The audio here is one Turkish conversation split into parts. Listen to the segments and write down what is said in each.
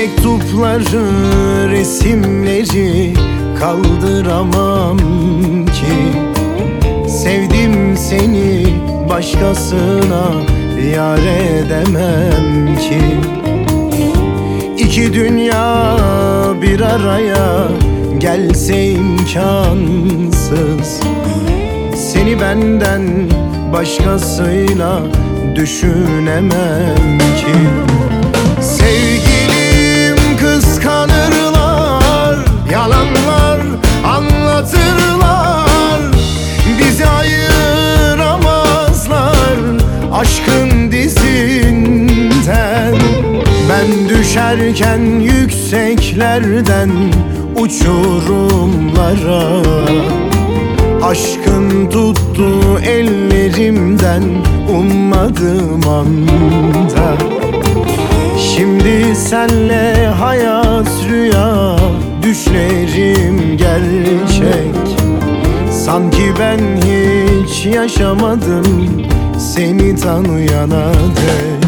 Mektupları, resimleri kaldıramam ki. Sevdim seni, başkasına yar edemem ki. İki dünya bir araya gelse imkansız. Seni benden başkasıyla düşünemem ki. Sevgilim, kıskanırlar, yalanlar anlatırlar. Bizi ayıramazlar aşkın dizinden. Ben düşerken yükseklerden uçurumlara, aşkın tuttu ellerimden ummadığım anda. Şimdi senle hayat rüya, düşlerim gerçek. Sanki ben hiç yaşamadım seni tanıyana dek.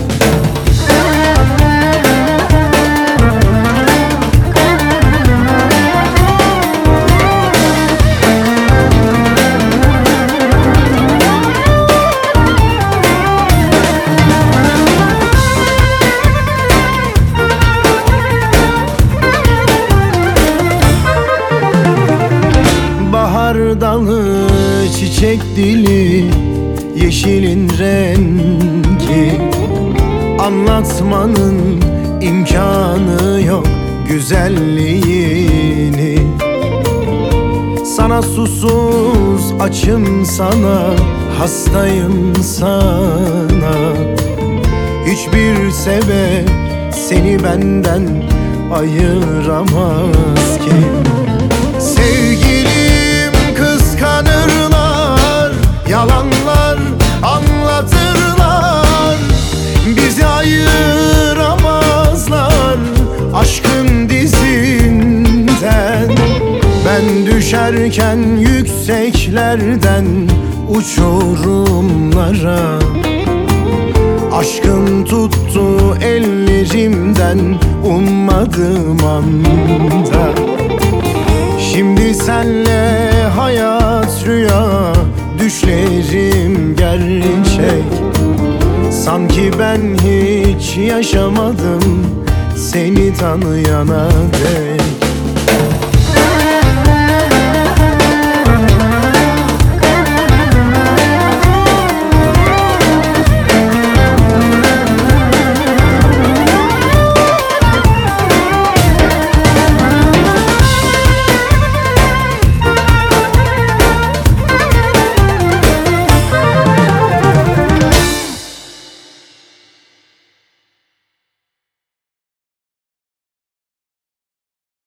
Bahar dalı, çiçek dili, yeşilin rengi. Anlatmanın imkanı yok güzelliğini. Sana susuz açım, sana hastayım sana. Hiçbir sebep seni benden ayıramaz ki. Sevgilim, kıskanırlar, yalanlar anlatırlar. Bizi ayıramazlar aşkın dizinden. Ben düşerken yükseklerden uçurumlara, aşkın tuttu ellerimden ummadığım anda. Şimdi senle hayat rüya, düşlerim gerçek. Sanki ben hiç yaşamadım seni tanıyana dek.